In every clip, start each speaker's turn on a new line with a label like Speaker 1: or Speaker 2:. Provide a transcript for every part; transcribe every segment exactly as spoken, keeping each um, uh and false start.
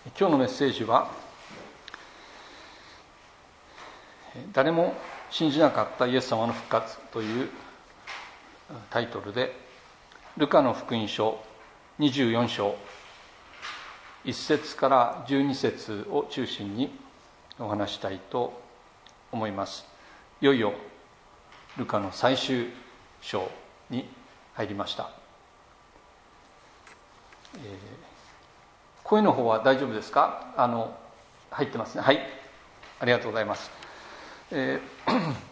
Speaker 1: 今日のメッセージは誰も信じなかったイエス様の復活というタイトルで、ルカの福音書にじゅうよん章いっ節からじゅうに節を中心にお話したいと思います。いよいよルカの最終章に入りました。えー声の方は大丈夫ですか？あの入ってますね。はい、ありがとうございます。えー、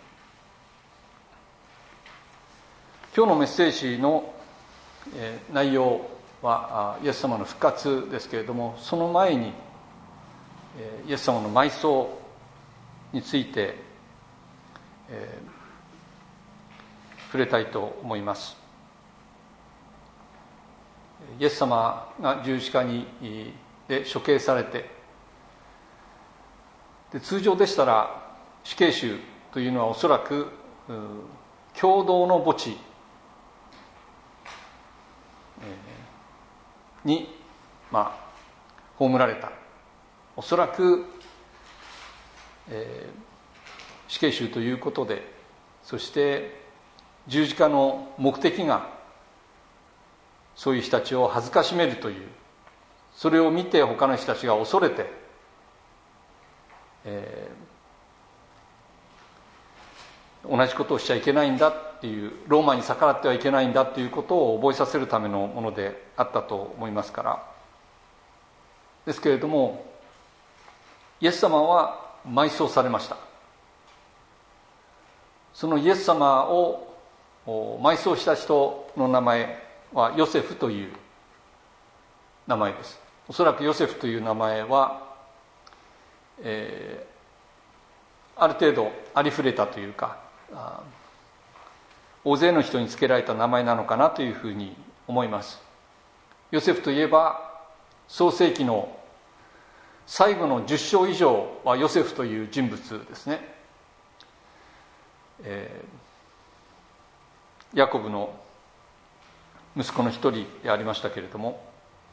Speaker 1: 今日のメッセージの、えー、内容はイエス様の復活ですけれども、その前に、えー、イエス様の埋葬について、えー、触れたいと思います。イエス様が十字架にで処刑されて、で通常でしたら死刑囚というのはおそらく共同の墓地に、まあ、葬られた、おそらく、えー、死刑囚ということで、そして十字架の目的がそういう人たちを恥ずかしめるという、それを見て他の人たちが恐れて、えー、同じことをしちゃいけないんだっていう、ローマに逆らってはいけないんだということを覚えさせるためのものであったと思いますから。ですけれども、イエス様は埋葬されました。そのイエス様を埋葬した人の名前はヨセフという名前です。おそらくヨセフという名前は、えー、ある程度ありふれたというか、大勢の人につけられた名前なのかなというふうに思います。ヨセフといえば創世記の最後のじゅっ章以上はヨセフという人物ですね。えー、ヤコブの息子の一人でありましたけれども、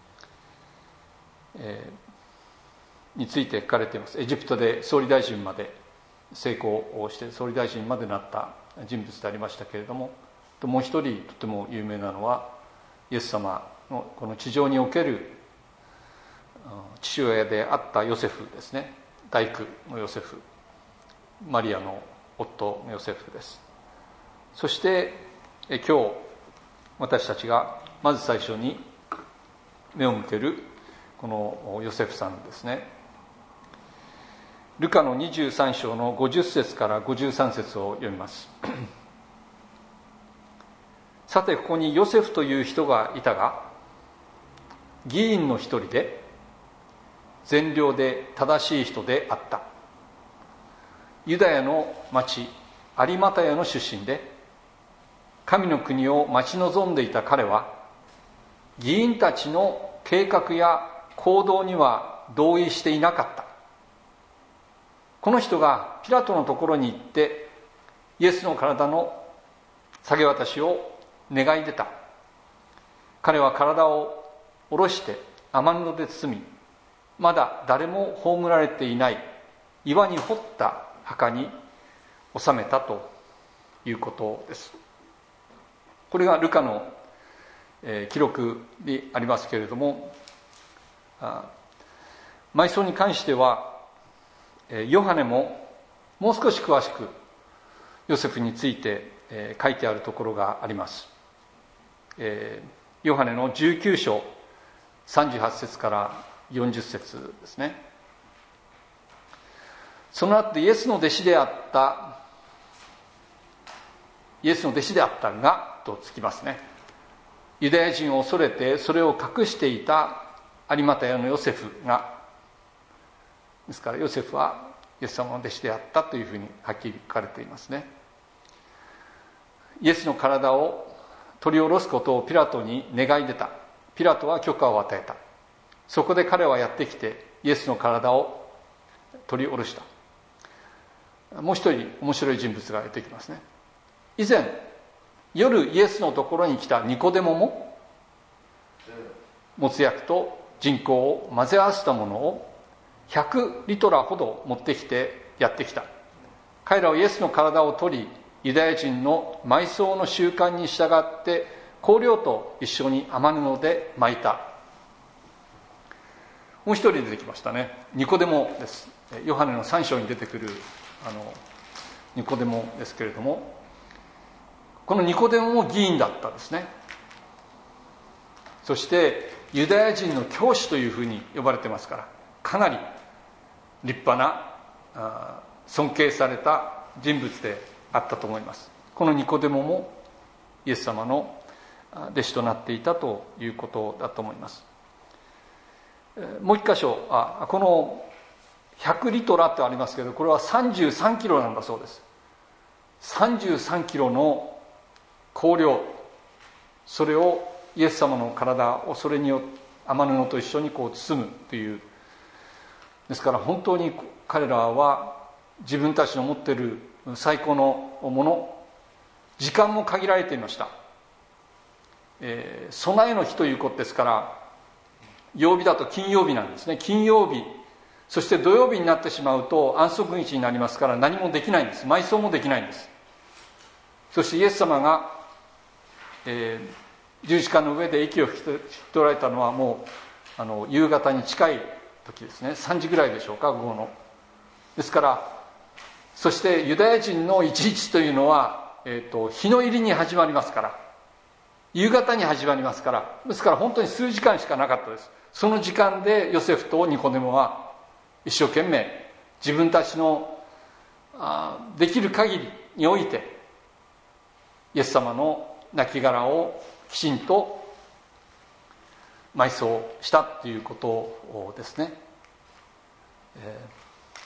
Speaker 1: えー、について書かれています。エジプトで総理大臣まで成功をして総理大臣までなった人物でありましたけれども、もう一人とても有名なのはイエス様のこの地上における父親であったヨセフですね。大工のヨセフ、マリアの夫のヨセフです。そして今日私たちがまず最初に目を向けるこのヨセフさんですね。ルカのにじゅうさん章のごじゅっ節からごじゅうさん節を読みます。さて、ここにヨセフという人がいたが、議員の一人で善良で正しい人であった。ユダヤの町アリマタヤの出身で、神の国を待ち望んでいた彼は、議員たちの計画や行動には同意していなかった。この人がピラトのところに行ってイエスの体の下げ渡しを願い出た。彼は体を下ろして雨布で包み、まだ誰も葬られていない岩に掘った墓に納めたということです。これがルカの、えー、記録にありますけれども、あ埋葬に関しては、えー、ヨハネももう少し詳しくヨセフについて、えー、書いてあるところがあります。えー、ヨハネのじゅうきゅう章さんじゅうはち節からよんじゅっ節ですね。その後でイエスの弟子であったイエスの弟子であったがとつきますね。ユダヤ人を恐れてそれを隠していたアリマタヤのヨセフが、ですからヨセフはイエス様の弟子であったというふうにはっきり書かれていますね。イエスの体を取り下ろすことをピラトに願い出た。ピラトは許可を与えた。そこで彼はやってきてイエスの体を取り下ろした。もう一人面白い人物が出てきますね。以前夜イエスのところに来たニコデモももつ薬と人口を混ぜ合わせたものをひゃくリトラほど持ってきてやってきた。彼らはイエスの体を取り、ユダヤ人の埋葬の習慣に従って香料と一緒に雨布で巻いた。もう一人出てきましたね。ニコデモです。ヨハネのさん章に出てくるあのニコデモですけれども、このニコデモも議員だったんですね。そしてユダヤ人の教師というふうに呼ばれてますから、かなり立派な尊敬された人物であったと思います。このニコデモもイエス様の弟子となっていたということだと思います。もう一箇所、あこのひゃくリトラってありますけど、これはさんじゅうさんキロなんだそうです。さんじゅうさんキロの香料、それをイエス様の体をそれによって雨布と一緒にこう包むという。ですから本当に彼らは自分たちの持っている最高のもの、時間も限られていました。えー、備えの日ということですから、曜日だと金曜日なんですね。金曜日、そして土曜日になってしまうと安息日になりますから何もできないんです。埋葬もできないんです。そしてイエス様が、えー、十字架の上で息を引き取られたのはもうあの夕方に近い時ですね。さんじぐらいでしょうか、午後の。ですから、そしてユダヤ人の一日というのは、えーと、日の入りに始まりますから、夕方に始まりますから、ですから本当に数時間しかなかったです。その時間でヨセフとニコデモは一生懸命自分たちのあできる限りにおいてイエス様の亡骸をきちんと埋葬したということですね。えー、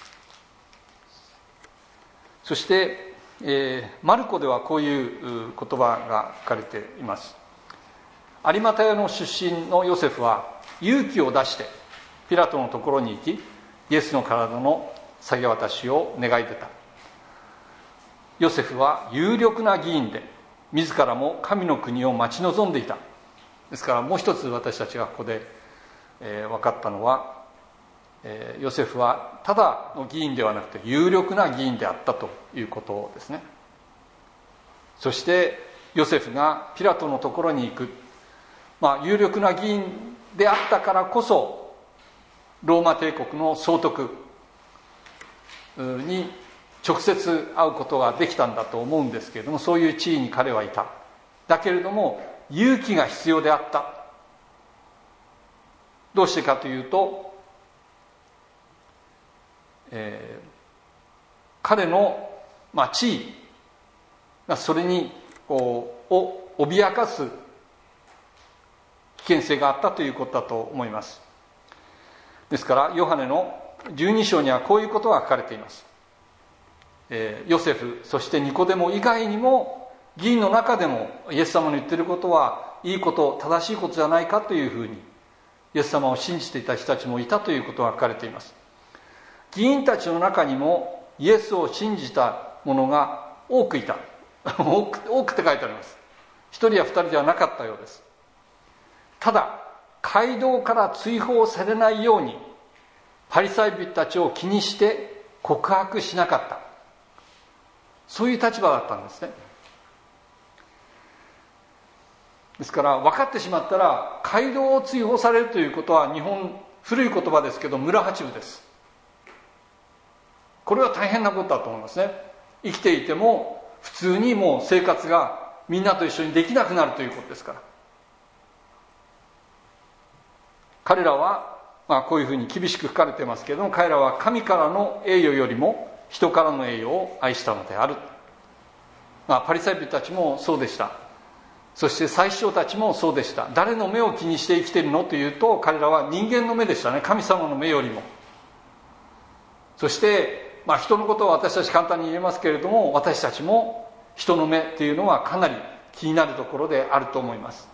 Speaker 1: そして、えー、マルコではこういう言葉が書かれています。有馬太の出身のヨセフは勇気を出してピラトのところに行き、イエスの体の下げ渡しを願い出た。ヨセフは有力な議員で、自らも神の国を待ち望んでいた。ですからもう一つ私たちがここで、えー、分かったのは、えー、ヨセフはただの議員ではなくて有力な議員であったということですね。そしてヨセフがピラトのところに行く、まあ、有力な議員であったからこそローマ帝国の総督に直接会うことができたんだと思うんですけれども、そういう地位に彼はいた。だけれども勇気が必要であった。どうしてかというと、えー、彼の、まあ、地位がそれにこうを脅かす危険性があったということだと思います。ですからヨハネのじゅうに章にはこういうことが書かれています。えー、ヨセフ、そしてニコデモ以外にも議員の中でもイエス様の言っていることはいいこと、正しいことじゃないかというふうにイエス様を信じていた人たちもいたということが書かれています。議員たちの中にもイエスを信じた者が多くいた。多く、多くって書いてあります。一人や二人ではなかったようです。ただ街道から追放されないようにパリサイ人たちを気にして告白しなかった。そういう立場だったんですね。ですから分かってしまったら、街道を追放されるということは日本古い言葉ですけど村八分です。これは大変なことだと思いますね。生きていても普通にもう生活がみんなと一緒にできなくなるということですから。彼らは、まあ、こういうふうに厳しく書かれてますけれども、彼らは神からの栄誉よりも人からの栄誉を愛したのである。まあ、パリサイ人たちもそうでした。そして祭司長たちもそうでした。誰の目を気にして生きているのというと、彼らは人間の目でしたね。神様の目よりも。そして、まあ、人のことは私たち簡単に言えますけれども、私たちも人の目っていうのはかなり気になるところであると思います。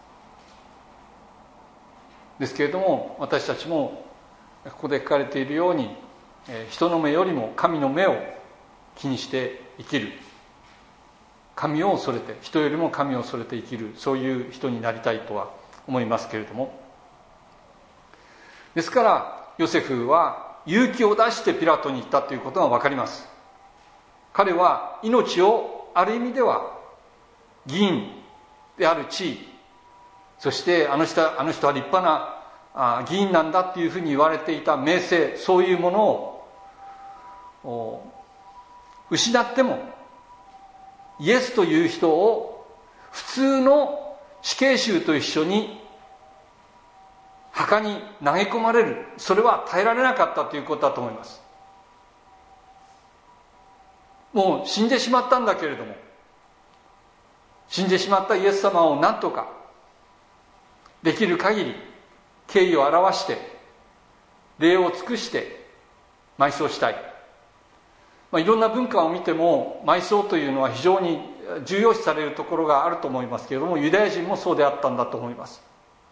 Speaker 1: ですけれども、私たちもここで書かれているように、人の目よりも神の目を気にして生きる、神を恐れて、人よりも神を恐れて生きる、そういう人になりたいとは思いますけれども、 ですからヨセフは勇気を出してピラトに行ったということが分かります。彼は命をある意味では議員である地位、そしてあの人あの人は立派な議員なんだっていうふうに言われていた名声、そういうものを失ってもイエスという人を普通の死刑囚と一緒に墓に投げ込まれる、それは耐えられなかったということだと思います。もう死んでしまったんだけれども、死んでしまったイエス様を何とかできる限り敬意を表して礼を尽くして埋葬したい。まあ、いろんな文化を見ても埋葬というのは非常に重要視されるところがあると思いますけれども、ユダヤ人もそうであったんだと思います。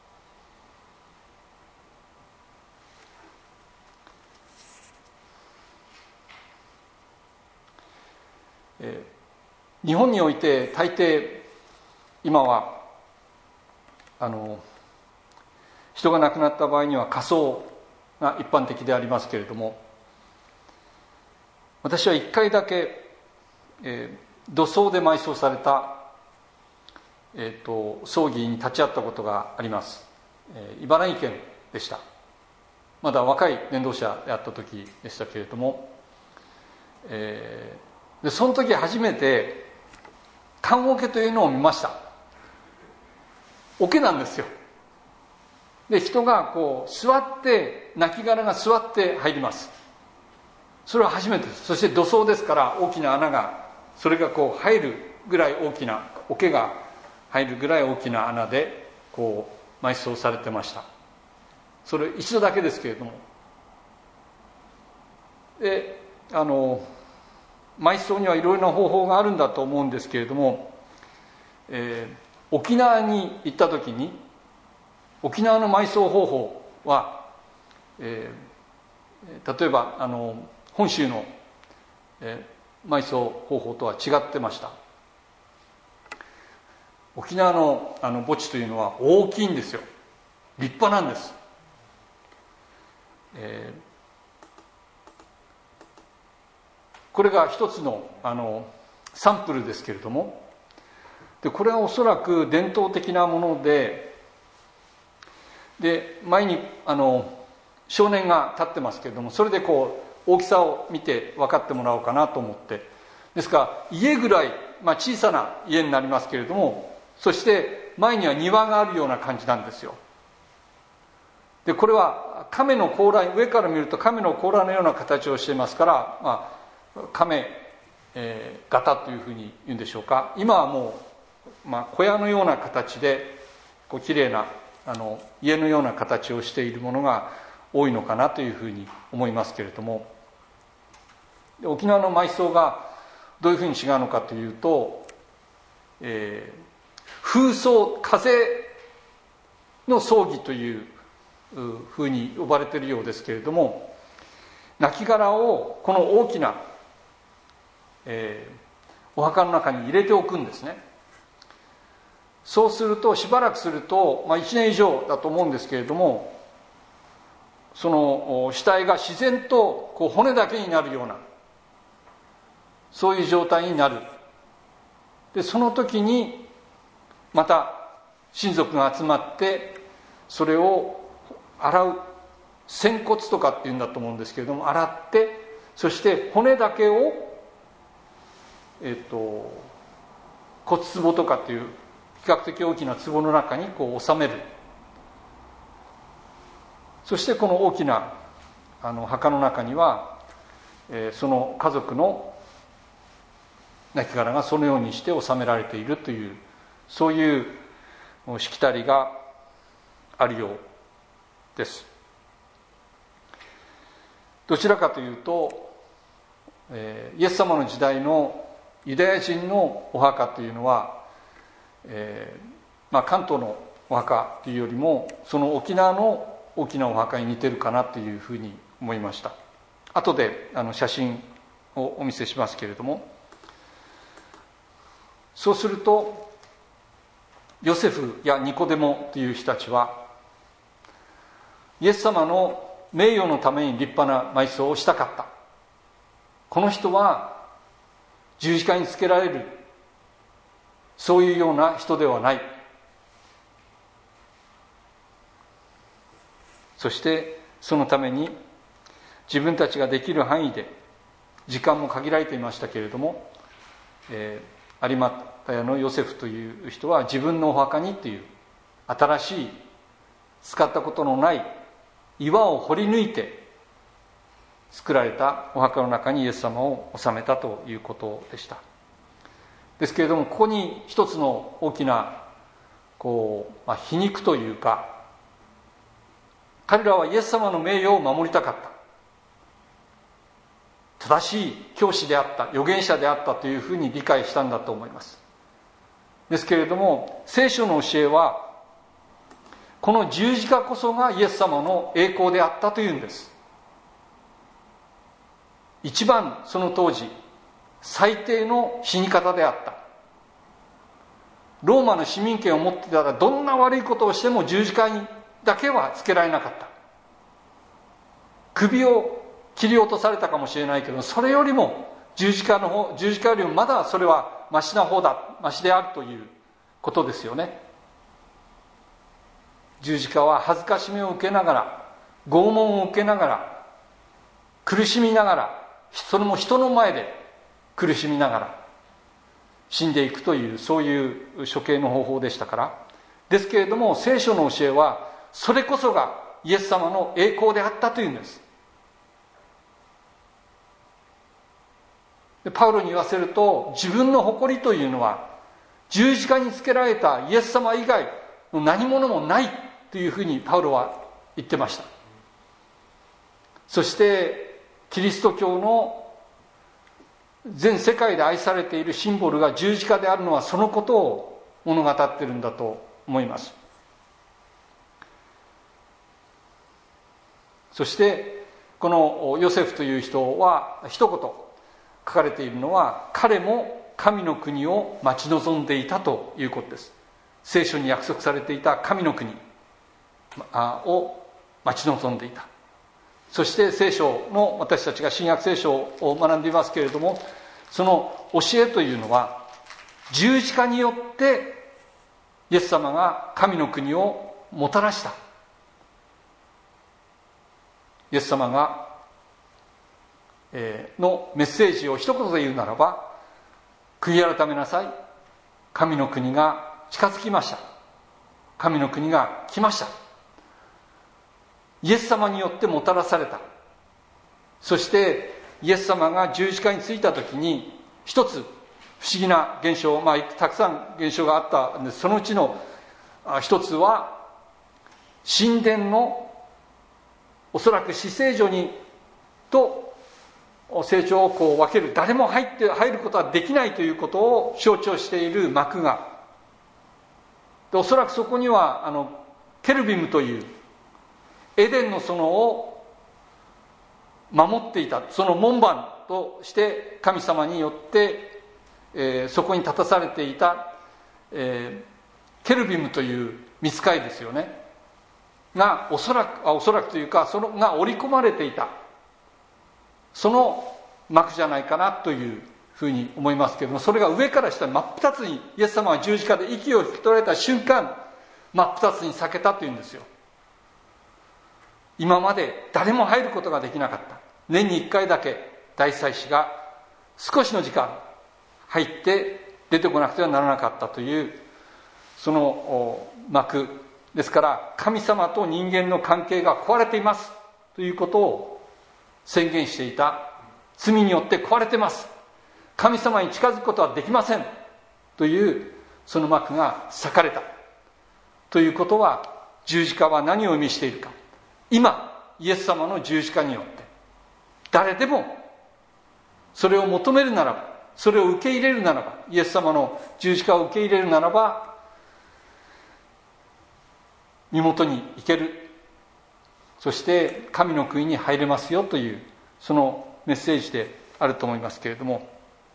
Speaker 1: えー、日本において大抵今はあの人が亡くなった場合には火葬が一般的でありますけれども、私は一回だけ、えー、土葬で埋葬された、えー、と葬儀に立ち会ったことがあります。えー、茨城県でした。まだ若い伝道者であった時でしたけれども、えーでその時初めて棺桶というのを見ました。桶なんですよ。で人がこう座って、亡骸が座って入ります。それは初めてです。そして土葬ですから大きな穴が、それがこう入るぐらい大きな、桶が入るぐらい大きな穴でこう埋葬されてました。それ一度だけですけれども、であの埋葬にはいろいろな方法があるんだと思うんですけれども、えー、沖縄に行った時に沖縄の埋葬方法は、えー、例えばあの本州の、えー、埋葬方法とは違ってました。沖縄のあの墓地というのは大きいんですよ。立派なんです。えーこれが一つの、あのサンプルですけれども、でこれはおそらく伝統的なもので、で前にあの少年が立ってますけれども、それでこう大きさを見て分かってもらおうかなと思って、ですから家ぐらい、まあ、小さな家になりますけれども、そして前には庭があるような感じなんですよ。でこれは亀の甲羅、上から見ると亀の甲羅のような形をしていますから、まあ亀、えー、型というふうに言うんでしょうか。今はもう、まあ、小屋のような形でこうきれいなあの家のような形をしているものが多いのかなというふうに思いますけれども、で沖縄の埋葬がどういうふうに違うのかというと、えー、風葬、風の葬儀というふうに呼ばれているようですけれども、亡骸をこの大きなえー、お墓の中に入れておくんですね。そうするとしばらくすると、まあ、いちねん以上だと思うんですけれども、その死体が自然とこう骨だけになるような、そういう状態になる。でその時にまた親族が集まってそれを洗う、仙骨とかっていうんだと思うんですけれども、洗って、そして骨だけをえっと、骨壺とかっていう比較的大きな壺の中にこう収める。そしてこの大きなあの墓の中には、えー、その家族の亡骸がそのようにして収められているという、そういうしきたりがあるようです。どちらかというと、えー、イエス様の時代のユダヤ人のお墓というのは、えーまあ、関東のお墓というよりもその沖縄の大きなお墓に似てるかなというふうに思いました。後であの写真をお見せしますけれども、そうするとヨセフやニコデモという人たちはイエス様の名誉のために立派な埋葬をしたかった。この人は十字架につけられる、そういうような人ではない。そしてそのために自分たちができる範囲で、時間も限られていましたけれども、えー、有馬屋のヨセフという人は自分のお墓にっていう新しい使ったことのない岩を掘り抜いて作られたお墓の中にイエス様を納めたということでした。ですけれども、ここに一つの大きなこう、まあ、皮肉というか、彼らはイエス様の名誉を守りたかった、正しい教師であった、預言者であったというふうに理解したんだと思います。ですけれども、聖書の教えはこの十字架こそがイエス様の栄光であったというんです。一番その当時最低の死に方であった。ローマの市民権を持っていたら、どんな悪いことをしても十字架にだけはつけられなかった。首を切り落とされたかもしれないけど、それよりも十字架の方十字架よりもまだそれはマシな方だ、マシであるということですよね。十字架は恥ずかしめを受けながら、拷問を受けながら、苦しみながら、それも人の前で苦しみながら死んでいくという、そういう処刑の方法でしたから。ですけれども、聖書の教えはそれこそがイエス様の栄光であったというんです。でパウロに言わせると、自分の誇りというのは十字架につけられたイエス様以外の何者もないというふうにパウロは言ってました。そしてキリスト教の全世界で愛されているシンボルが十字架であるのは、そのことを物語っているんだと思います。そしてこのヨセフという人は一言書かれているのは、彼も神の国を待ち望んでいたということです。聖書に約束されていた神の国を待ち望んでいた。そして聖書の、私たちが新約聖書を学んでいますけれども、その教えというのは十字架によってイエス様が神の国をもたらした。イエス様が、えー、のメッセージを一言で言うならば、悔い改めなさい、神の国が近づきました、神の国が来ました。イエス様によってもたらされた。そしてイエス様が十字架についた時に、一つ不思議な現象、まあたくさん現象があったんです。そのうちの一つは、神殿のおそらく至聖所にと聖所をこう分ける、誰も入って入ることはできないということを象徴している幕が、でおそらくそこにはあのケルビムというエデンの園を守っていた、その門番として神様によって、えー、そこに立たされていた、えー、ケルビムという御使いですよねが、おそらくあおそらくというか、そのが織り込まれていた、その幕じゃないかなというふうに思いますけれども、それが上から下に真っ二つに、イエス様は十字架で息を引き取られた瞬間、真っ二つに裂けたというんですよ。今まで誰も入ることができなかった、年に一回だけ大祭司が少しの時間入って出てこなくてはならなかったという、その幕ですから、神様と人間の関係が壊れていますということを宣言していた。罪によって壊れてます、神様に近づくことはできませんというその幕が裂かれたということは、十字架は何を意味しているか。今イエス様の十字架によって誰でもそれを求めるならば、それを受け入れるならば、イエス様の十字架を受け入れるならば、身元に行ける、そして神の国に入れますよという、そのメッセージであると思いますけれども、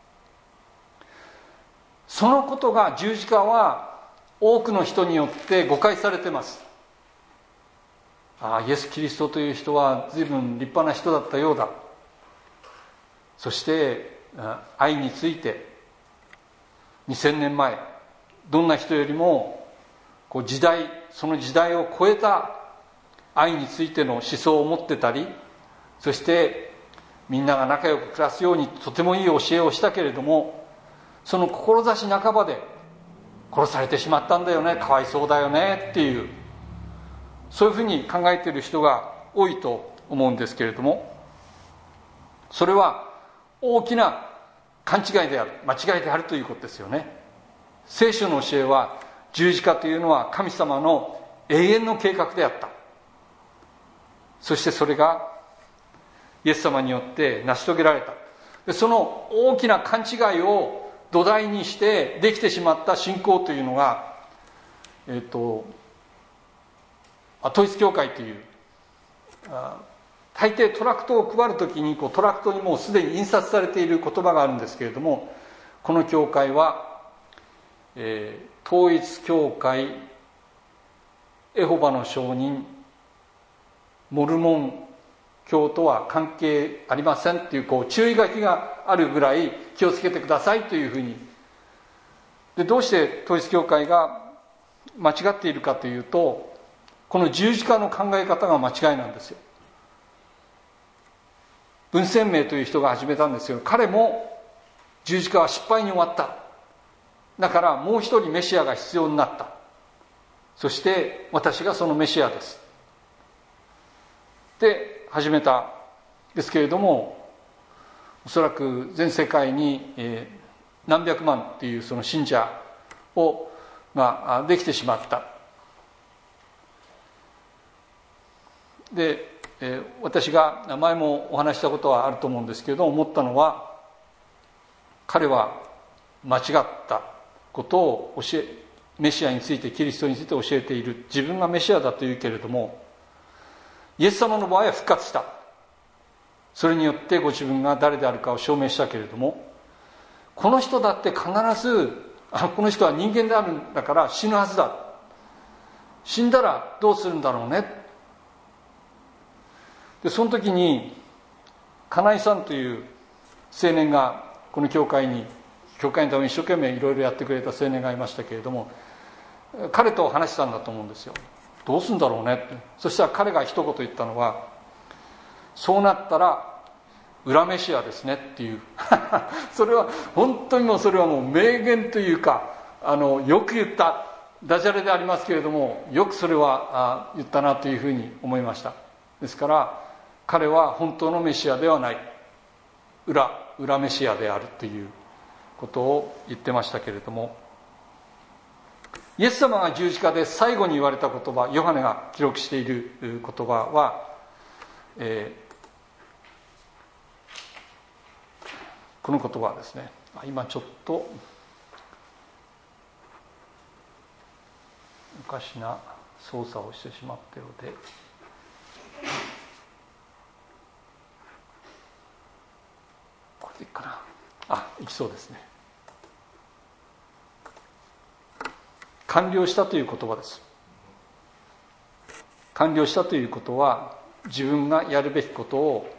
Speaker 1: そのことが、十字架は多くの人によって誤解されています。 ああイエス・キリストという人は随分立派な人だったようだ。そして愛についてにせんねんまえどんな人よりもこう時代その時代を超えた愛についての思想を持ってたり、そしてみんなが仲良く暮らすようにとてもいい教えをしたけれども、その志半ばで殺されてしまったんだよね、かわいそうだよねっていう、そういうふうに考えている人が多いと思うんですけれども、それは大きな勘違いである、間違いであるということですよね。聖書の教えは十字架というのは神様の永遠の計画であった。そしてそれがイエス様によって成し遂げられた。でその大きな勘違いを土台にしてできてしまった信仰というのが、えっと統一教会という、大抵トラクトを配るときにこうトラクトにもうすでに印刷されている言葉があるんですけれども、この教会は、えー、統一教会、エホバの証人、モルモン教とは関係ありませんっていう、こう注意書きがあるぐらい気をつけてくださいというふうに。でどうして統一教会が間違っているかというと、この十字架の考え方が間違いなんですよ。文鮮明という人が始めたんですけど、彼も十字架は失敗に終わった。だからもう一人メシアが必要になった。そして私がそのメシアです。で始めたですけれども、おそらく全世界に、えー、何百万っていうその信者をができてしまった。で、えー、私が前もお話したことはあると思うんですけれども、思ったのは、彼は間違ったことを教えメシアについて、キリストについて教えている。自分がメシアだというけれども、イエス様の場合は復活した。それによってご自分が誰であるかを証明したけれども、この人だって必ずあこの人は人間であるんだから死ぬはずだ、死んだらどうするんだろうね。でその時に金井さんという青年がこの教会に教会のために一生懸命いろいろやってくれた青年がいましたけれども、彼と話したんだと思うんですよ。どうするんだろうねって。そしたら彼が一言言ったのは、そうなったら裏メシアですねっていうそれは本当にもうそれはもう名言というか、あのよく言った、ダジャレでありますけれども、よくそれはあ言ったなというふうに思いました。ですから彼は本当のメシアではない、裏裏メシアであるということを言ってましたけれども、イエス様が十字架で最後に言われた言葉、ヨハネが記録している言葉は、えー、この言葉はですね、今ちょっとおかしな操作をしてしまったようで、これでいいかな。あ、いきそうですね。完了したという言葉です。完了したということは、自分がやるべきことを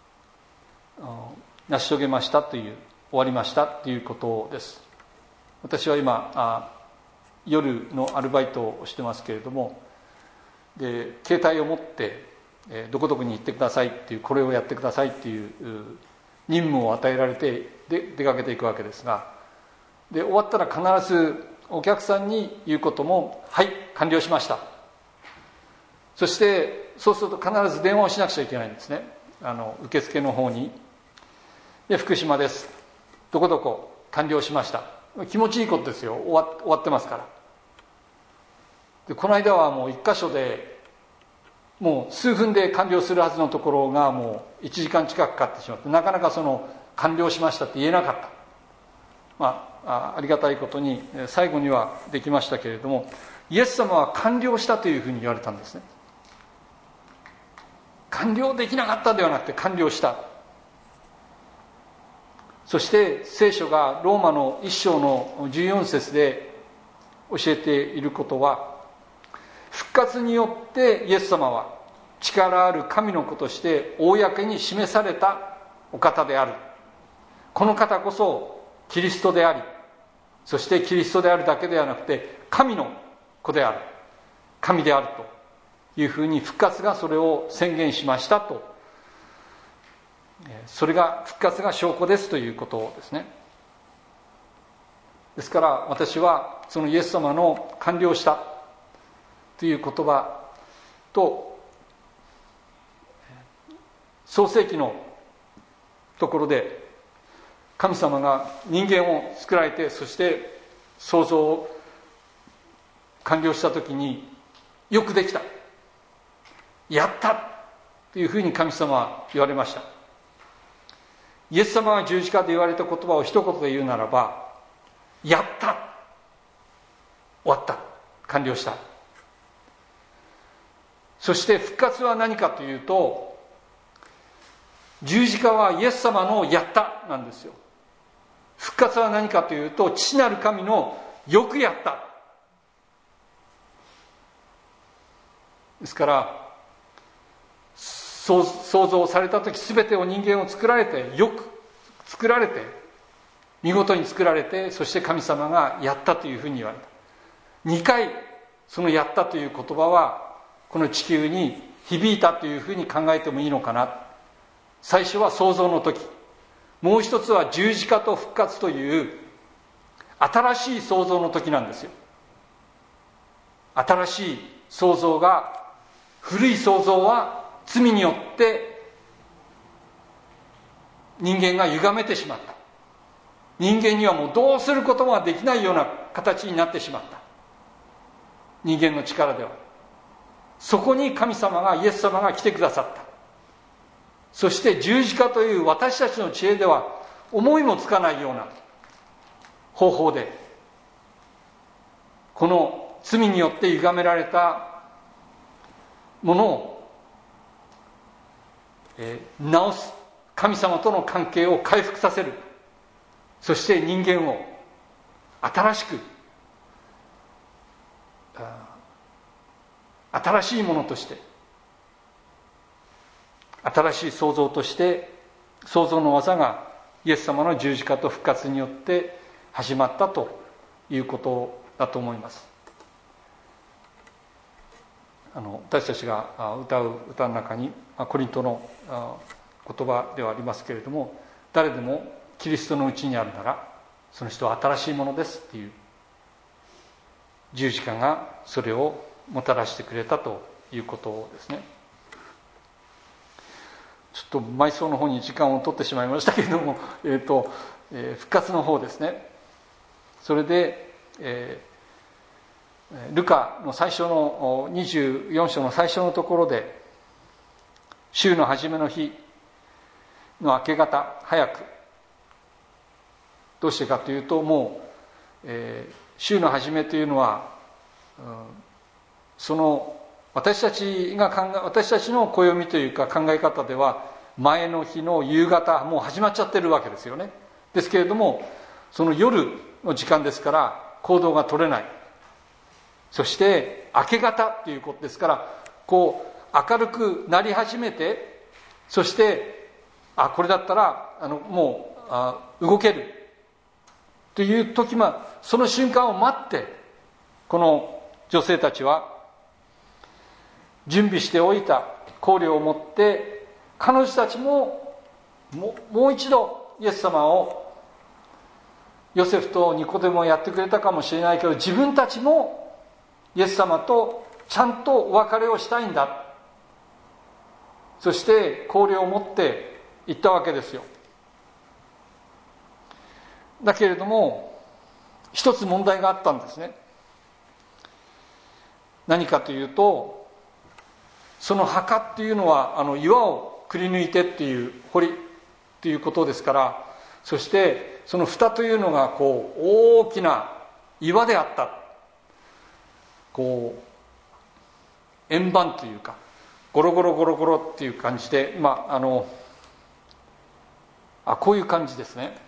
Speaker 1: 成し遂げましたという、終わりましたということです。私は今あ夜のアルバイトをしてますけれども、で携帯を持って、えー、どこどこに行ってくださいっていう、これをやってくださいっていう任務を与えられてで出かけていくわけですが、で終わったら必ずお客さんに言うことも、はい完了しました。そしてそうすると必ず電話をしなくちゃいけないんですね。あの受付の方に、で福島です、どこどこ完了しました。気持ちいいことですよ、終わ、終わってますから。でこの間はもう一箇所でもう数分で完了するはずのところがもういちじかん近くかかってしまって、なかなかその完了しましたって言えなかった。まあ、ありがたいことに最後にはできましたけれども、イエス様は完了したというふうに言われたんですね。完了できなかったではなくて完了した。そして聖書がローマの一章のじゅうよん節で教えていることは、復活によってイエス様は力ある神の子として公に示されたお方である。この方こそキリストであり、そしてキリストであるだけではなくて神の子である、神であるというふうに復活がそれを宣言しましたと、それが復活が証拠ですということですね。ですから私はそのイエス様の完了したという言葉と創世記のところで神様が人間を作られて、そして創造を完了した時によくできた、やったというふうに神様は言われました。イエス様が十字架で言われた言葉を一言で言うならば、やった、終わった、完了した。そして復活は何かというと、十字架はイエス様のやったなんですよ。復活は何かというと、父なる神のよくやった。ですから創造された時、全てを人間を作られて、よく作られて、見事に作られて、そして神様がやったというふうに言われた。にかいそのやったという言葉はこの地球に響いたというふうに考えてもいいのかな。最初は創造の時、もう一つは十字架と復活という新しい創造の時なんですよ。新しい創造が、古い創造は罪によって人間が歪めてしまった。人間にはもうどうすることもできないような形になってしまった。人間の力では。そこに神様が、イエス様が来てくださった。そして十字架という私たちの知恵では思いもつかないような方法で、この罪によって歪められたものを、えー、直す、神様との関係を回復させる、そして人間を新しく、新しいものとして、新しい創造として、創造の技がイエス様の十字架と復活によって始まったということだと思います。あの私たちが歌う歌の中に、コリントの言葉ではありますけれども、誰でもキリストのうちにあるならその人は新しいものですっていう、十字架がそれをもたらしてくれたということですね。ちょっと埋葬の方に時間を取ってしまいましたけれども、えーとえー、復活の方ですね。それで、えー、ルカの最初のにじゅうよん章の最初のところで、週の初めの日の明け方早く、どうしてかというと、もう、えー、週の初めというのは、うん、その私たちが考え私たちの暦というか考え方では、前の日の夕方、もう始まっちゃってるわけですよね。ですけれども、その夜の時間ですから行動が取れない。そして明け方ということですから、こう明るくなり始めて、そしてあこれだったらあのもうあ動けるという時、まあその瞬間を待って、この女性たちは準備しておいた香料を持って、彼女たちもももう一度イエス様を、ヨセフとニコデモをやってくれたかもしれないけど、自分たちもイエス様とちゃんとお別れをしたいんだ。そして香料を持って行ったわけですよ。だけれども一つ問題があったんですね。何かというと、その墓っていうのはあの岩をくり抜いてっていう掘りっていうことですから、そしてその蓋というのがこう大きな岩であった。こう円盤というかゴロゴロゴロゴロっていう感じで、まああのあこういう感じですね。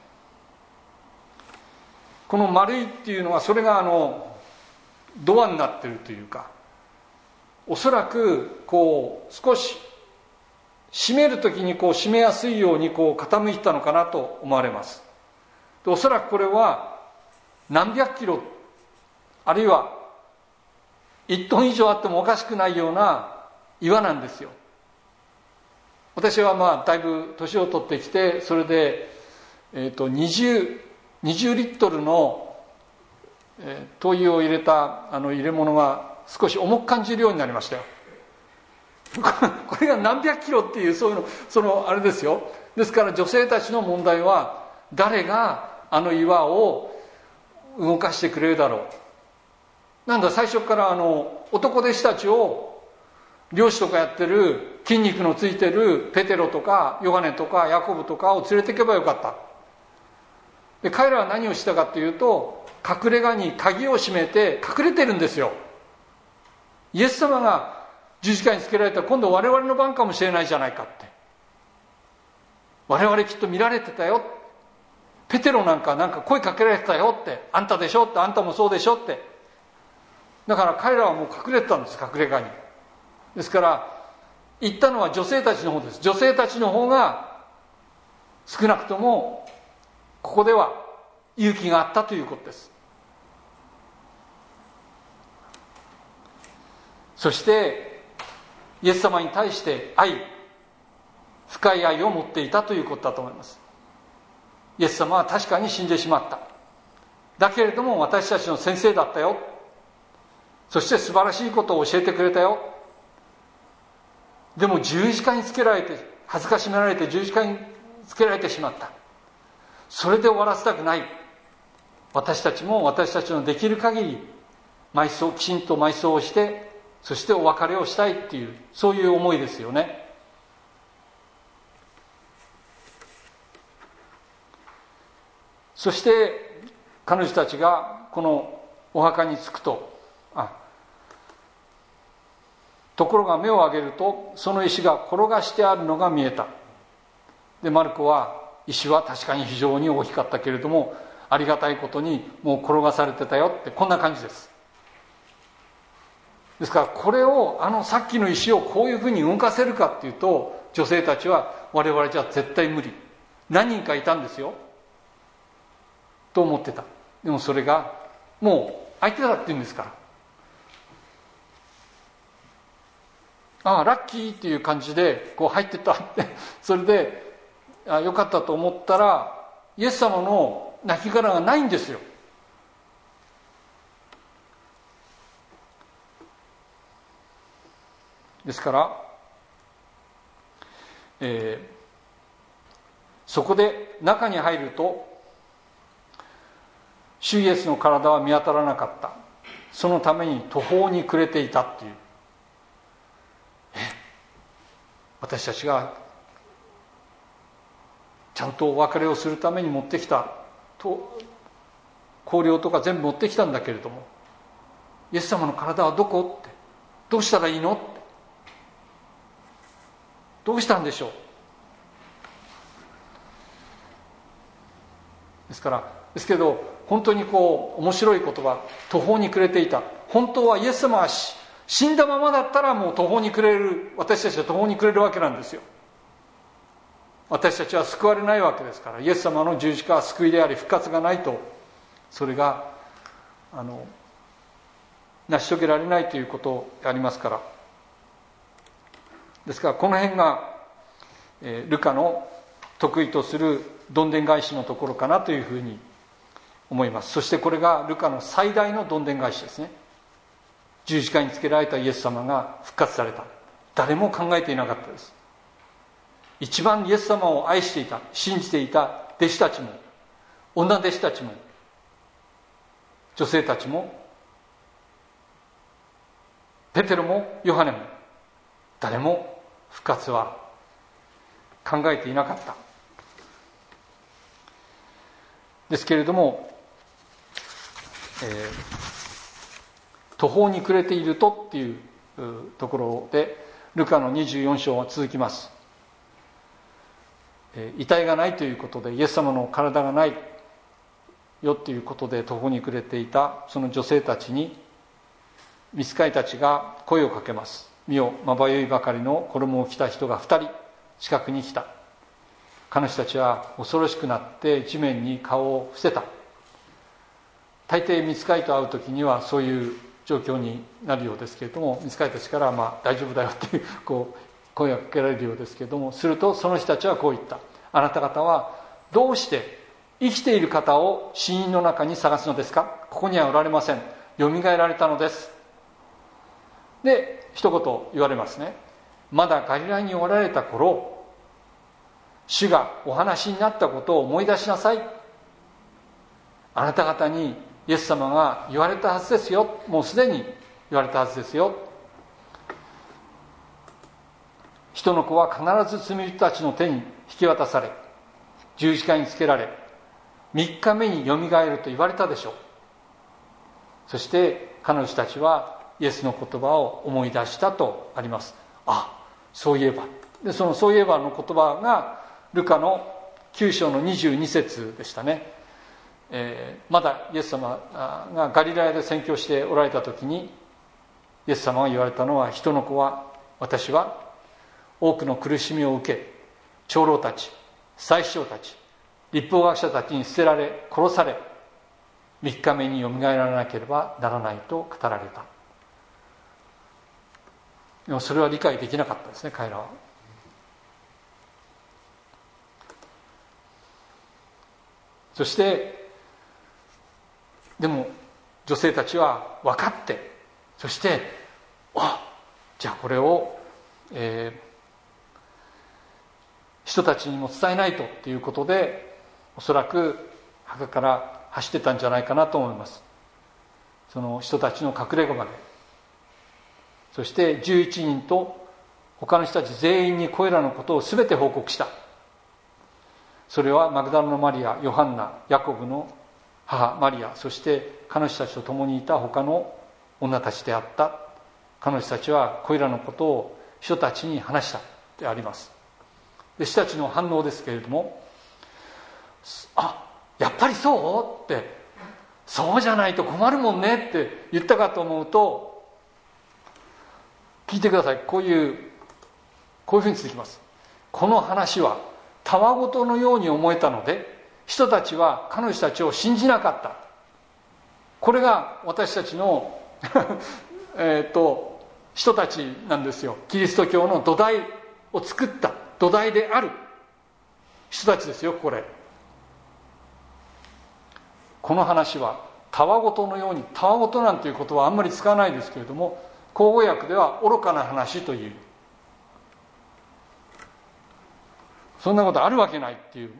Speaker 1: この丸いっていうのは、それがあのドアになっているというか、 おそらくこう少し締めるときにこう締めやすいようにこう傾いたのかなと思われます。でおそらくこれは何百キロあるいはいちトン以上あってもおかしくないような岩なんですよ。私はまあだいぶ年を取ってきて、それで、えー、と 20, 20リットルの、えー、灯油を入れたあの入れ物が少し重く感じるようになりましたよ。これが何百キロっていうそういうのそのあれですよ。ですから女性たちの問題は、誰があの岩を動かしてくれるだろう。なんだ最初からあの男弟子たちを漁師とかやってる筋肉のついてるペテロとかヨハネとかヤコブとかを連れていけばよかった。で彼らは何をしたかというと、隠れ家に鍵を閉めて隠れてるんですよ。イエス様が十字架につけられたら今度我々の番かもしれないじゃないかって。我々きっと見られてたよ。ペテロなんかなんか声かけられてたよって。あんたでしょって、あんたもそうでしょって。だから彼らはもう隠れてたんです、隠れ家に。ですから行ったのは女性たちの方です。女性たちの方が少なくともここでは勇気があったということです。そしてイエス様に対して愛、深い愛を持っていたということだと思います。イエス様は確かに死んでしまった。だけれども私たちの先生だったよ。そして素晴らしいことを教えてくれたよ。でも十字架につけられて、恥ずかしめられて十字架につけられてしまった。それで終わらせたくない。私たちも私たちのできる限り埋葬、きちんと埋葬をして、そしてお別れをしたいっていう、そういう思いですよね。そして彼女たちがこのお墓に着くと、あところが目を上げるとその石が転がしてあるのが見えた。でマルコは、石は確かに非常に大きかったけれどもありがたいことにもう転がされてたよって、こんな感じです。ですからこれを、あのさっきの石をこういうふうに動かせるかっていうと、女性たちは我々じゃ絶対無理、何人かいたんですよと思ってた。でもそれがもう相手だって言うんですから、ああラッキーっていう感じでこう入ってったってそれであよかったと思ったら、イエス様の亡骸がないんですよ。ですから、えー、そこで中に入ると主イエスの体は見当たらなかった。そのために途方に暮れていたっていう。え私たちがちゃんとお別れをするために持ってきたと香料とか全部持ってきたんだけれども、イエス様の体はどこって、どうしたらいいのって、どうしたんでしょう。ですからですけど本当にこう面白い言葉、途方に暮れていた。本当はイエス様は死んだままだったらもう途方に暮れる、私たちは途方に暮れるわけなんですよ。私たちは救われないわけですから、イエス様の十字架は救いであり復活がないと、それがあの成し遂げられないということでありますから。ですからこの辺が、えー、ルカの得意とするどんでん返しのところかなというふうに思います。そしてこれがルカの最大のどんでん返しですね。十字架につけられたイエス様が復活された。誰も考えていなかったです。一番イエス様を愛していた、信じていた弟子たちも、女弟子たちも、女性たちも、ペテロもヨハネも、誰も復活は考えていなかった。ですけれども、えー、途方に暮れているとっていうところでルカのにじゅうよん章は続きます。えー、遺体がないということで、イエス様の体がないよっていうことで途方に暮れていたその女性たちに御使いたちが声をかけます。見よ、まばゆいばかりの衣を着た人が二人近くに来た。彼女たちは恐ろしくなって地面に顔を伏せた。大抵御使いと会う時にはそういう状況になるようですけれども、御使いたちからまあ大丈夫だよっていうこう声がかけられるようですけれども、するとその人たちはこう言った。あなた方はどうして生きている方を死因の中に探すのですか。ここにはおられません。よみがえられたのです。で一言言われますね。まだガリラヤにおられた頃、主がお話になったことを思い出しなさい。あなた方にイエス様が言われたはずですよ。もうすでに言われたはずですよ。人の子は必ず罪人たちの手に引き渡され、十字架につけられ、三日目によみがえると言われたでしょう。そして彼女たちはイエスの言葉を思い出したとあります。あ、そういえば。で、そのそういえばの言葉がルカのきゅう章のにじゅうに節でしたね。えー、まだイエス様がガリラヤで宣教しておられた時に、イエス様が言われたのは、人の子は、私は多くの苦しみを受け、長老たち、祭司長たち、律法学者たちに捨てられ殺され、三日目によみがえらなければならないと語られた。でもそれは理解できなかったですね、彼らは。そしてでも女性たちは分かって、そしてあ、じゃあこれを、えー、人たちにも伝えないとっていうことで、おそらく墓から走ってたんじゃないかなと思います。その人たちの隠れ家まで。そしてじゅういちにんと他の人たち全員にこれらのことを全て報告した。それはマグダラのマリア、ヨハンナ、ヤコブの母マリア、そして彼女たちと共にいた他の女たちであった。彼女たちはこれらのことを人たちに話したであります。で、人たちの反応ですけれども、あ、やっぱりそうって、そうじゃないと困るもんねって言ったかと思うと、聞いてください。こういうこういうふうに続きます。この話はたわごとのように思えたので、人たちは彼女たちを信じなかった。これが私たちのえっと人たちなんですよ。キリスト教の土台を作った土台である人たちですよ。これこの話はたわごとのように、たわごとなんていう言葉はあんまり使わないですけれども、口語訳では愚かな話という、そんなことあるわけないっていう。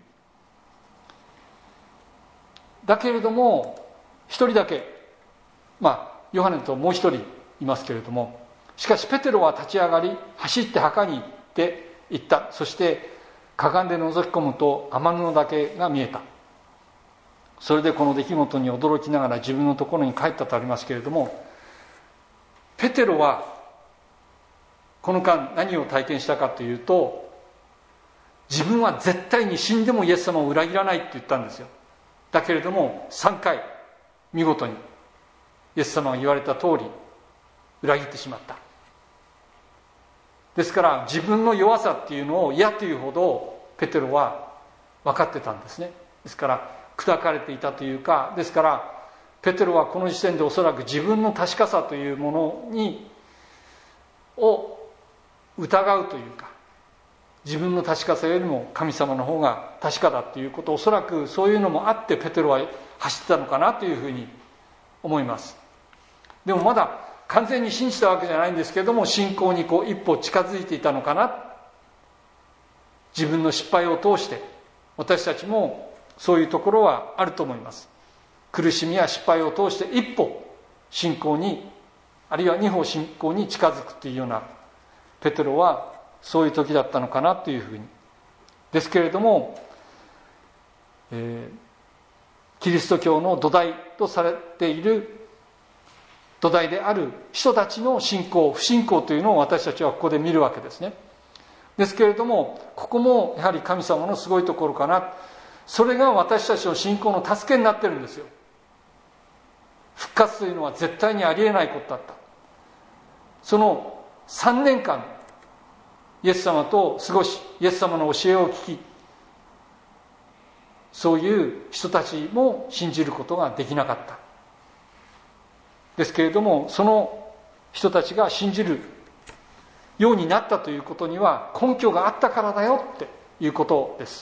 Speaker 1: だけれども一人だけ、まあヨハネともう一人いますけれども、しかしペテロは立ち上がり走って墓に行って行った。そしてかがんで覗き込むと雨布だけが見えた。それでこの出来事に驚きながら自分のところに帰ったとありますけれども、ペテロはこの間何を体験したかというと、自分は絶対に死んでもイエス様を裏切らないって言ったんですよ。だけれどもさんかい見事にイエス様が言われた通り裏切ってしまった。ですから自分の弱さっていうのを嫌というほどペテロは分かってたんですね。ですから砕かれていたというか、ですからペテロはこの時点でおそらく自分の確かさというものにを疑うというか、自分の確かさよりも神様の方が確かだということ、おそらくそういうのもあってペテロは走ってたのかなというふうに思います。でもまだ完全に信じたわけじゃないんですけれども、信仰にこう一歩近づいていたのかな。自分の失敗を通して私たちもそういうところはあると思います。苦しみや失敗を通して一歩信仰に、あるいは二歩信仰に近づくというような、ペテロはそういう時だったのかなというふうに。ですけれども、えー、キリスト教の土台とされている土台である人たちの信仰、不信仰というのを私たちはここで見るわけですね。ですけれども、ここもやはり神様のすごいところかな。それが私たちの信仰の助けになってるんですよ。復活というのは絶対にありえないことだった。 そのさんねんかんイエス様と過ごし、イエス様の教えを聞き、そういう人たちも信じることができなかった。ですけれども、その人たちが信じるようになったということには根拠があったからだよっていうことです。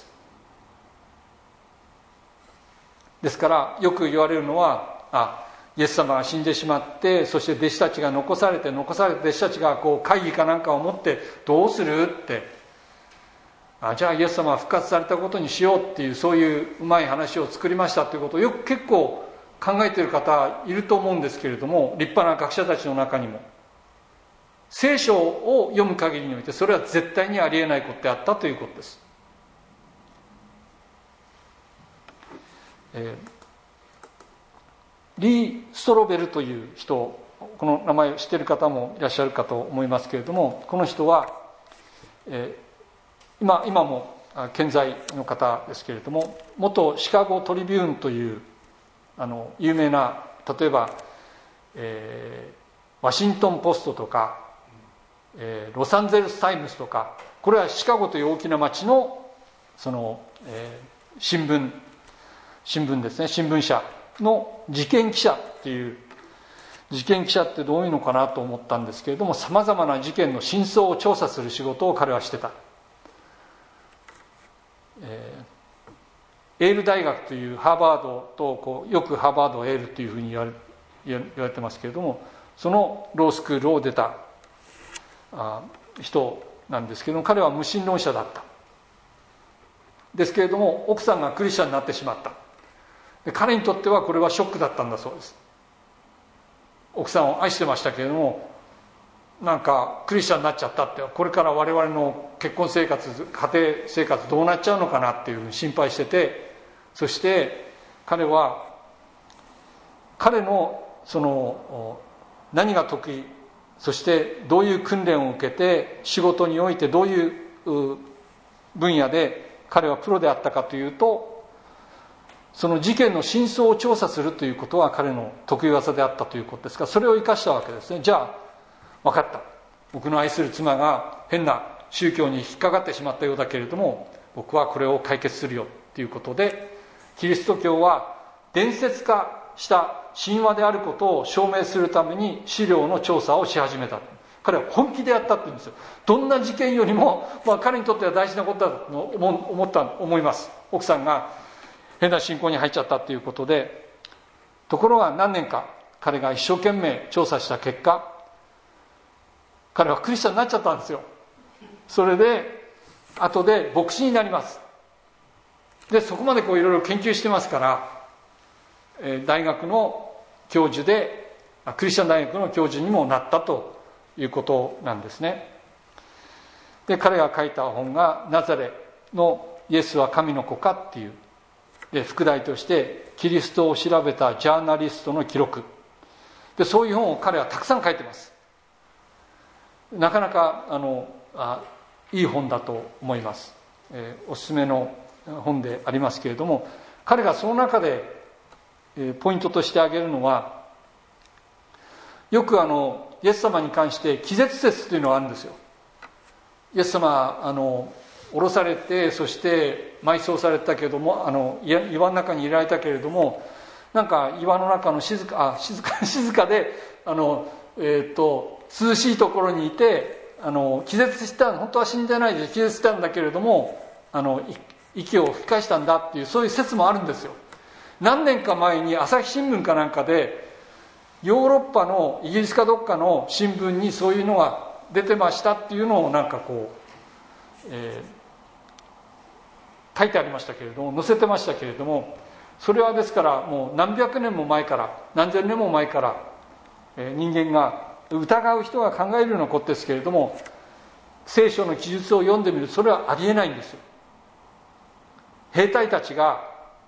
Speaker 1: ですからよく言われるのは、あ、イエス様が死んでしまって、そして弟子たちが残されて残されて弟子たちがこう会議かなんかを持ってどうするって、あ、じゃあイエス様は復活されたことにしようっていう、そういううまい話を作りましたということをよく結構考えている方いると思うんですけれども、立派な学者たちの中にも聖書を読む限りにおいてそれは絶対にありえないことであったということです。えー、リー・ストロベルという人、この名前を知っている方もいらっしゃるかと思いますけれども、この人は、えー、今, 今も健在の方ですけれども、元シカゴトリビューンというあの有名な、例えば、えー、ワシントンポストとか、えー、ロサンゼルスタイムズとか、これはシカゴという大きな町のその、えー、新聞新聞ですね、新聞社の事件記者っていう、事件記者ってどういうのかなと思ったんですけれども、さまざまな事件の真相を調査する仕事を彼はしてた。えー、エール大学というハーバードとこうよくハーバードエールというふうに言われ、言われてますけれども、そのロースクールを出たあ人なんですけども、彼は無神論者だったですけれども、奥さんがクリスチャンになってしまった。で、彼にとってはこれはショックだったんだそうです。奥さんを愛してましたけれども、なんかクリスチャンになっちゃったって、これから我々の結婚生活、家庭生活どうなっちゃうのかなっていうふうに心配してて、そして彼は彼のその何が得意、そしてどういう訓練を受けて仕事においてどういう分野で彼はプロであったかというと、その事件の真相を調査するということは彼の得意技であったということですが、それを生かしたわけですね。じゃあ分かった、僕の愛する妻が変な宗教に引っかかってしまったようだけれども、僕はこれを解決するよということで、キリスト教は伝説化した神話であることを証明するために資料の調査をし始めた。彼は本気でやったって言うんですよ。どんな事件よりも、まあ、彼にとっては大事なことだと思った思います。奥さんが変な信仰に入っちゃったということで。ところが何年か彼が一生懸命調査した結果、彼はクリスチャンになっちゃったんですよ。それで後で牧師になります。でそこまでこういろいろ研究してますから、え大学の教授で、クリスチャン大学の教授にもなったということなんですね。で彼が書いた本がナザレのイエスは神の子かっていう、で副題としてキリストを調べたジャーナリストの記録で、そういう本を彼はたくさん書いてます。なかなかあのあいい本だと思います、えー、おすすめの本でありますけれども、彼がその中で、えー、ポイントとして挙げるのは、よくあのイエス様に関して気絶説というのがあるんですよ。イエス様あの降ろされて、そして埋葬されたけれども、あの岩の中にいられたけれども、なんか岩の中の静かあ静か静かであの、えー、と涼しいところにいて、あの気絶した、本当は死んでないで気絶したんだけれども、あの息を吹き返したんだっていう、そういう説もあるんですよ。何年か前に朝日新聞かなんかで、ヨーロッパのイギリスかどっかの新聞にそういうのが出てましたっていうのをなんかこう、えー、書いてありましたけれども、載せてましたけれども、それはですからもう何百年も前から、何千年も前から、えー、人間が疑う人が考えるようなことですけれども、聖書の記述を読んでみるとそれはありえないんですよ。兵隊たちが、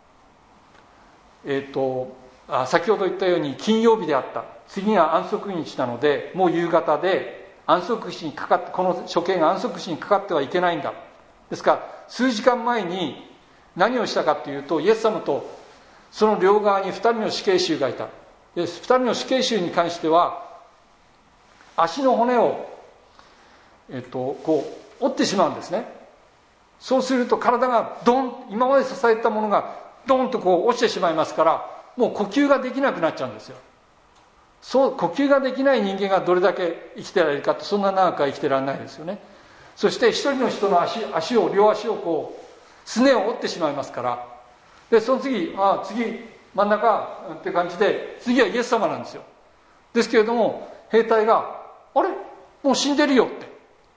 Speaker 1: えーとあ先ほど言ったように金曜日であった、次が安息日なので、もう夕方で安息日にかかって、この処刑が安息日にかかってはいけないんだ。ですから数時間前に何をしたかというと、イエス様とその両側にふたりの死刑囚がいた。でふたりの死刑囚に関しては、 足の骨を、えっと、こう折ってしまうんですね。そうすると体がドン、今まで支えたものがドンとこう落ちてしまいますから、もう呼吸ができなくなっちゃうんですよ。そう呼吸ができない人間がどれだけ生きてられるかって、そんな長くは生きてられないですよね。そして一人の人の 足, 足を両足をこうすねを折ってしまいますから、でその次あ次真ん中って感じで、次はイエス様なんですよ。ですけれども兵隊があれもう死んでるよって。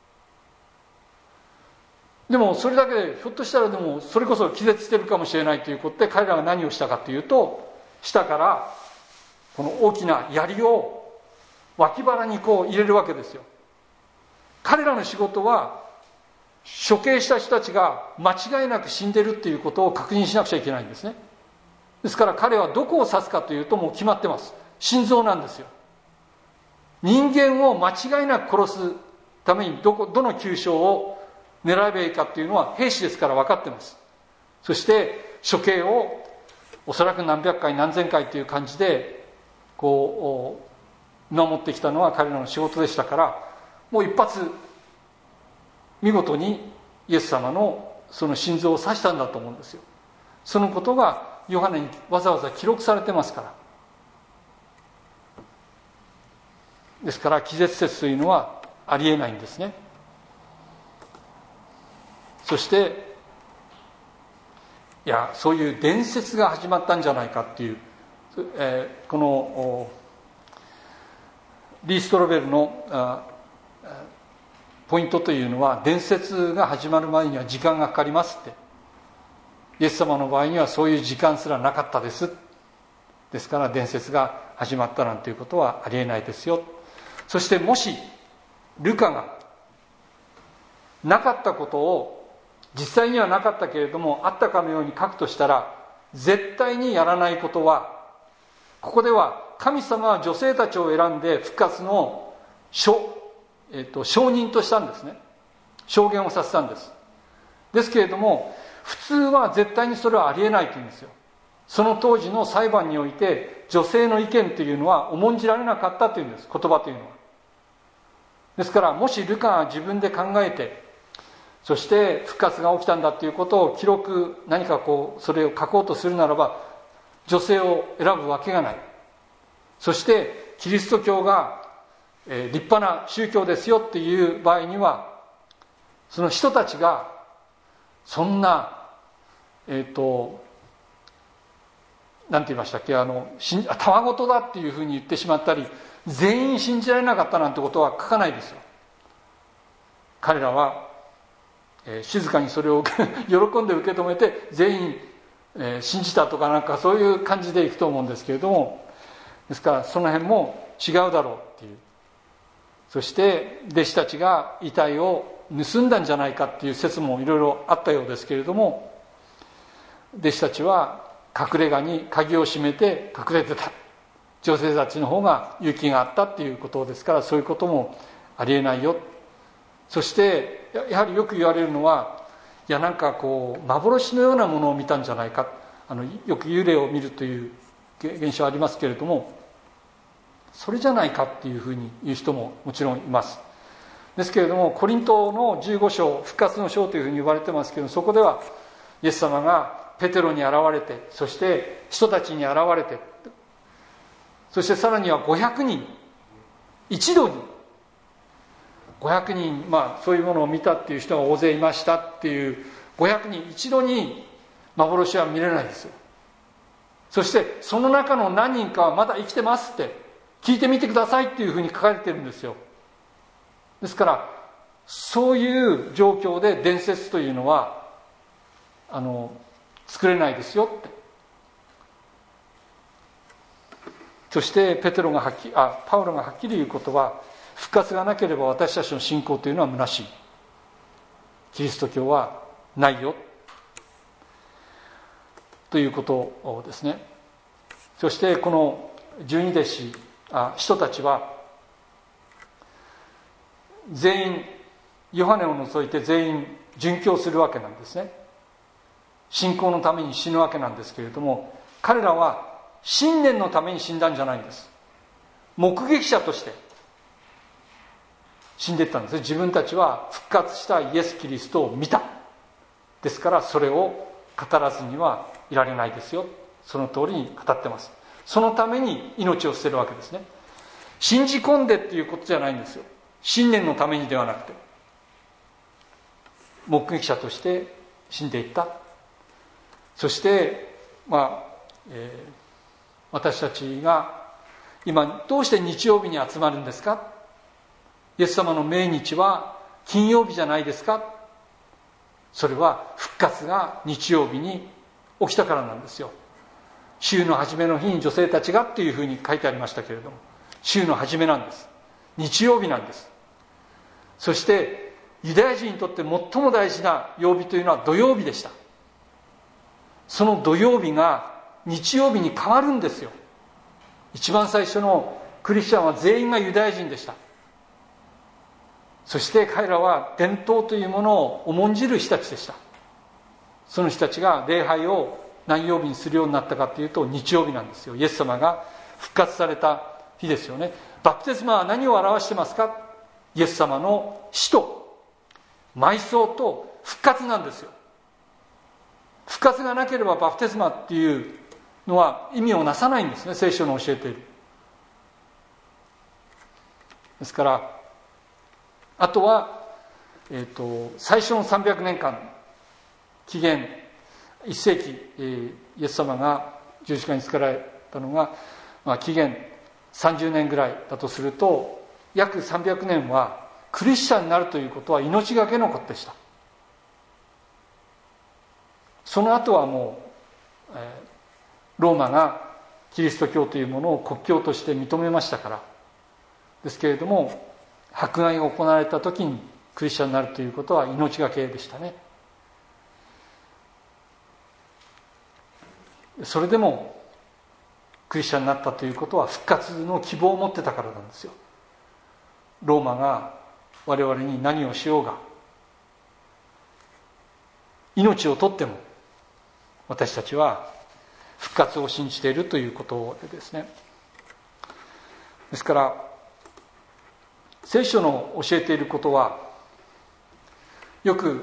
Speaker 1: でもそれだけでひょっとしたらでもそれこそ気絶してるかもしれないということで、彼らが何をしたかというと、下からこの大きな槍を脇腹にこう入れるわけですよ。彼らの仕事は処刑した人たちが間違いなく死んでるっていうことを確認しなくちゃいけないんですね。ですから彼はどこを刺すかというと、もう決まってます。心臓なんですよ。人間を間違いなく殺すためにどこどの急所を狙えばいいかっていうのは兵士ですから分かってます。そして処刑をおそらく何百回何千回という感じでこう見守ってきたのは彼らの仕事でしたから、もう一発見事にイエス様のその心臓を刺したんだと思うんですよ。そのことがヨハネにわざわざ記録されてますから。ですから気絶説というのはありえないんですね。そしていやそういう伝説が始まったんじゃないかっていう、えー、このリー・ストロベルのポイントというのは、伝説が始まる前には時間がかかりますって。イエス様の場合にはそういう時間すらなかったです。ですから伝説が始まったなんていうことはありえないですよ。そしてもしルカがなかったことを、実際にはなかったけれどもあったかのように書くとしたら、絶対にやらないことは、ここでは神様は女性たちを選んで復活の証、えっと、証人としたんですね。証言をさせたんです。ですけれども普通は絶対にそれはありえないというんですよ。その当時の裁判において女性の意見というのは重んじられなかったというんです、言葉というのは。ですからもしルカが自分で考えて、そして復活が起きたんだということを記録、何かこうそれを書こうとするならば、女性を選ぶわけがない。そしてキリスト教が、えー、立派な宗教ですよっていう場合には、その人たちがそんなえっ、ー、となんて言いましたっけ、あのたわごとだっていうふうに言ってしまったり、全員信じられなかったなんてことは書かないですよ。彼らは、えー、静かにそれを喜んで受け止めて全員、えー、信じたとかなんかそういう感じでいくと思うんですけれども、ですからその辺も違うだろうっていう。そして弟子たちが遺体を盗んだんじゃないかっていう説もいろいろあったようですけれども、弟子たちは隠れ家に鍵を閉めて隠れてた、女性たちの方が勇気があったっていうことですから、そういうこともありえないよ。そしてやはりよく言われるのは、いやなんかこう幻のようなものを見たんじゃないか、あのよく幽霊を見るという現象ありますけれども、それじゃないかっていうふうに言う人ももちろんいます。ですけれどもコリントのじゅうご章、復活の章というふうに言われてますけど、そこではイエス様がペテロに現れて、そして人たちに現れて、そしてさらにはごひゃくにん一度にごひゃくにん、まあそういうものを見たっていう人が大勢いましたっていう、ごひゃくにん一度に幻は見れないですよ。そしてその中の何人かはまだ生きてますって聞いてみてくださいっていうふうに書かれてるんですよ。ですからそういう状況で伝説というのはあの作れないですよって。そしてペテロがはっきりあパウロがはっきり言うことは、復活がなければ私たちの信仰というのは虚しい、キリスト教はないよということですね。そしてこの十二弟子あ人たちは全員、ヨハネを除いて全員殉教するわけなんですね。信仰のために死ぬわけなんですけれども、彼らは信念のために死んだんじゃないんです。目撃者として、 死んでいったんですね。自分たちは復活したイエス・キリストを見た。ですからそれを語らずにはいられないですよ。その通りに語ってます。そのために命を捨てるわけですね。信じ込んでっていうことじゃないんですよ。信念のためにではなくて、目撃者として死んでいった。そしてまあ、えー、私たちが今どうして日曜日に集まるんですか。イエス様の命日は金曜日じゃないですか。それは復活が日曜日に起きたからなんですよ。週の初めの日に女性たちがっていうふうに書いてありましたけれども、週の初めなんです。日曜日なんです。そしてユダヤ人にとって最も大事な曜日というのは土曜日でした。その土曜日が日曜日に変わるんですよ。一番最初のクリスチャンは全員がユダヤ人でした。そして彼らは伝統というものを重んじる人たちでした。その人たちが礼拝を何曜日にするようになったかというと日曜日なんですよ。イエス様が復活された日ですよね。バプテスマは何を表してますか。イエス様の死と埋葬と復活なんですよ。復活がなければバプテスマっていうのは意味をなさないんですね。聖書の教えている。ですからあとは、えーと、最初のさんびゃくねんかん紀元いっせいき、えー、イエス様が十字架につけられたのが、まあ、紀元さんじゅうねんぐらいだとすると約さんびゃくねんはクリスチャンになるということは命がけのことでした。その後はもう、えー、ローマがキリスト教というものを国教として認めましたからですけれども、迫害が行われた時にクリスチャンになるということは命がけでしたね。それでもクリスチャンになったということは復活の希望を持ってたからなんですよ。ローマが我々に何をしようが、命を取っても私たちは復活を信じているということでですね。ですから聖書の教えていることはよく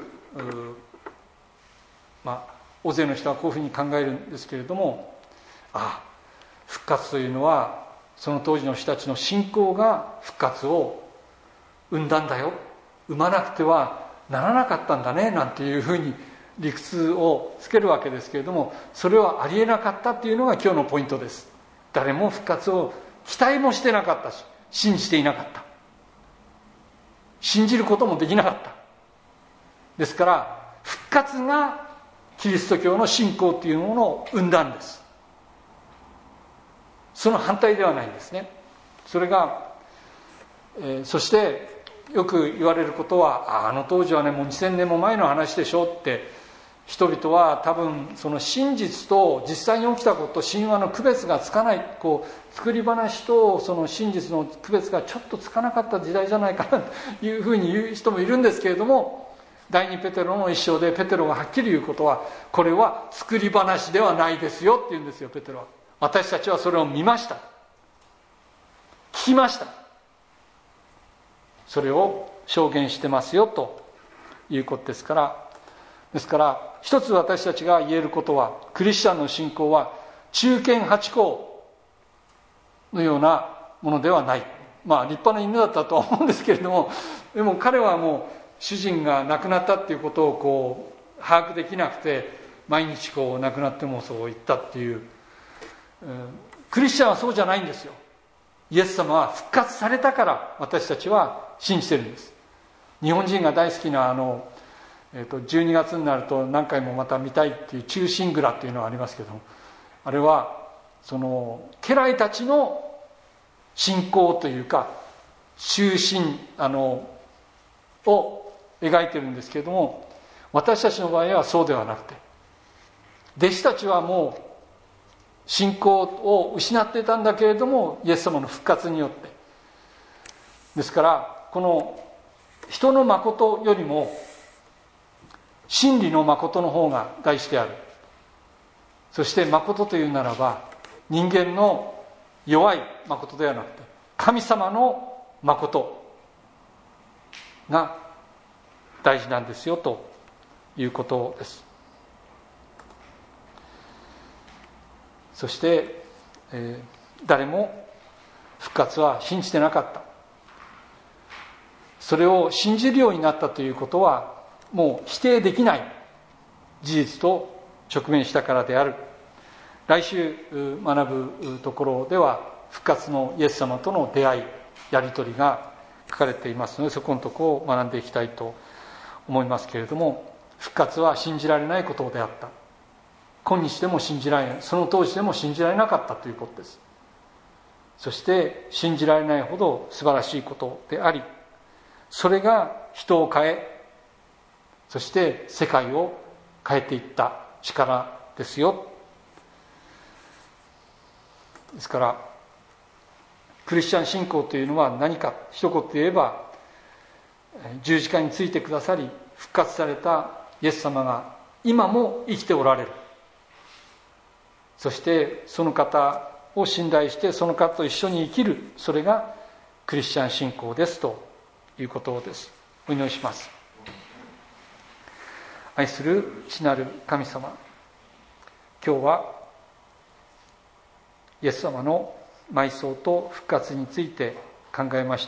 Speaker 1: まあ大勢の人はこういうふうに考えるんですけれども、ああ復活というのはその当時の人たちの信仰が復活を生んだんだよ、生まなくてはならなかったんだねなんていうふうに理屈をつけるわけですけれども、それはありえなかったっていうのが今日のポイントです。誰も復活を期待もしてなかったし信じていなかった、信じることもできなかった。ですから復活がキリスト教の信仰というものを生んだんです。その反対ではないんですね。それが、えー、そしてよく言われることは、あ, あの当時はねもうにせんねんも前の話でしょって、人々は多分その真実と実際に起きたこと神話の区別がつかない、こう作り話とその真実の区別がちょっとつかなかった時代じゃないかなというふうに言う人もいるんですけれども、第二ペテロの一章でペテロがはっきり言うことは、これは作り話ではないですよって言うんですよ。ペテロは私たちはそれを見ました、聞きました、それを証言してますよということですから、ですから一つ私たちが言えることは、クリスチャンの信仰は忠犬八公のようなものではない。まあ立派な犬だったとは思うんですけれども、でも彼はもう主人が亡くなったっていうことをこう把握できなくて、毎日こう亡くなってもそう言ったっていう、うん、クリスチャンはそうじゃないんですよ。イエス様は復活されたから私たちは信じてるんです。日本人が大好きなあの、えーと、じゅうにがつになると何回もまた見たいっていう忠臣蔵っていうのがありますけども、あれはその家来たちの信仰というか忠臣あのを描いてるんですけれども、私たちの場合はそうではなくて、弟子たちはもう信仰を失っていたんだけれども、イエス様の復活によって、ですからこの人の誠よりも真理の誠の方が大事である。そして誠というならば人間の弱い誠ではなくて神様の誠、 が大事なんですよということです。そして、えー、誰も復活は信じてなかった。それを信じるようになったということはもう否定できない事実と直面したからである。来週学ぶところでは復活のイエス様との出会い、やり取りが書かれていますので、そこのところを学んでいきたいと思いますけれども、復活は信じられないことであった。今日でも信じられない、その当時でも信じられなかったということです。そして信じられないほど素晴らしいことであり、それが人を変え、そして世界を変えていった力ですよ。ですからクリスチャン信仰というのは何か、一言で言えば十字架についてくださり復活されたイエス様が今も生きておられる。そしてその方を信頼してその方と一緒に生きる、それがクリスチャン信仰ですということです。お祈りします。愛する父なる神様、今日はイエス様の埋葬と復活について考えました。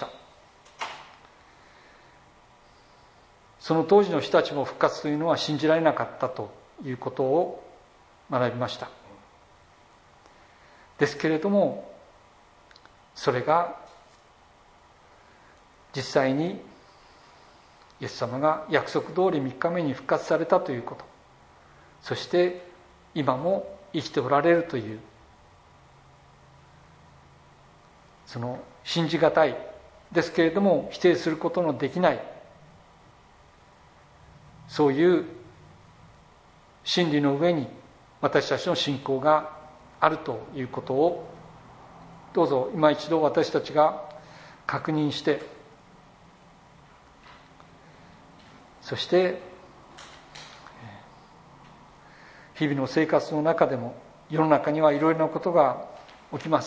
Speaker 1: その当時の人たちも復活というのは信じられなかったということを学びました。ですけれども、それが実際にイエス様が約束通りみっかめに復活されたということ、そして今も生きておられるという、その信じがたいですけれども否定することのできない、そういう真理の上に私たちの信仰があるということを、どうぞ今一度私たちが確認して、そして日々の生活の中でも、世の中にはいろいろなことが起きます。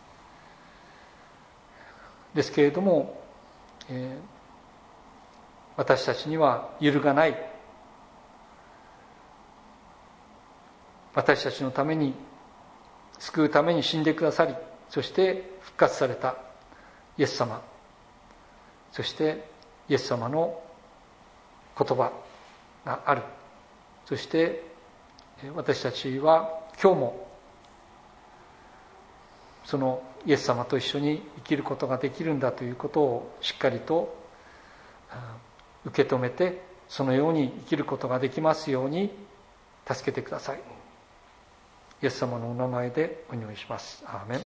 Speaker 1: ですけれども、えー、私たちには揺るがない、私たちのために救うために死んでくださり、そして復活されたイエス様、そしてイエス様の言葉がある。そして私たちは今日もそのイエス様と一緒に生きることができるんだということをしっかりと受け止めて、そのように生きることができますように助けてください。イエス様のお名前でお祈りします。アーメン。